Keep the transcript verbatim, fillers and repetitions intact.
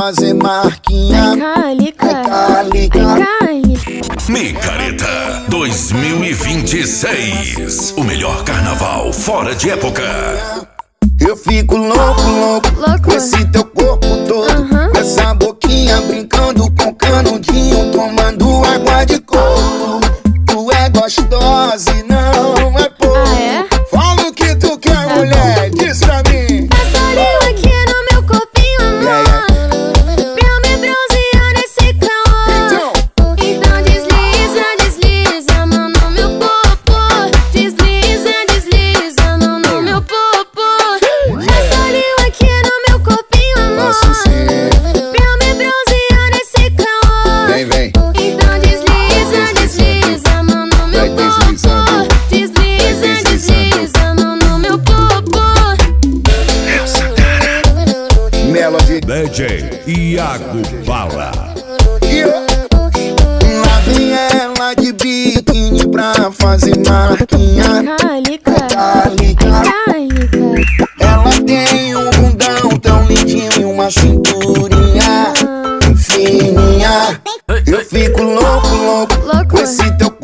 fazer marquinha. Calica, Calica. Micareta dois mil e vinte e seis. O melhor carnaval fora de época. Eu fico louco, louco, louco. com esse teu corpo todo, uhum. com essa boquinha brincando com canudinho, tomando água de coco. Tu é gostosa e não é pouco. Ah, é? Fala o que tu quer, tá mulher, bom. Diz pra mim. Passa o língua aqui no meu corpinho, amor, yeah, yeah. Pra me bronzear nesse calor. Então, então desliza, desliza a mão no meu popô. Desliza, desliza a mão no meu popô. Passa o língua aqui no meu corpinho, amor, pra me bronzear nesse calor. Vem, vem. Então desliza, desliza a mão no meu popô. Desliza, desliza a mão no meu popô. Melody D J Iago Bala. Lá vem ela de biquíni pra fazer marquinha. Calica, Calica. calica. Ela tem um bundão tão lindinho e uma cinturinha fininha. Eu fico louco, louco, Louco. com esse teu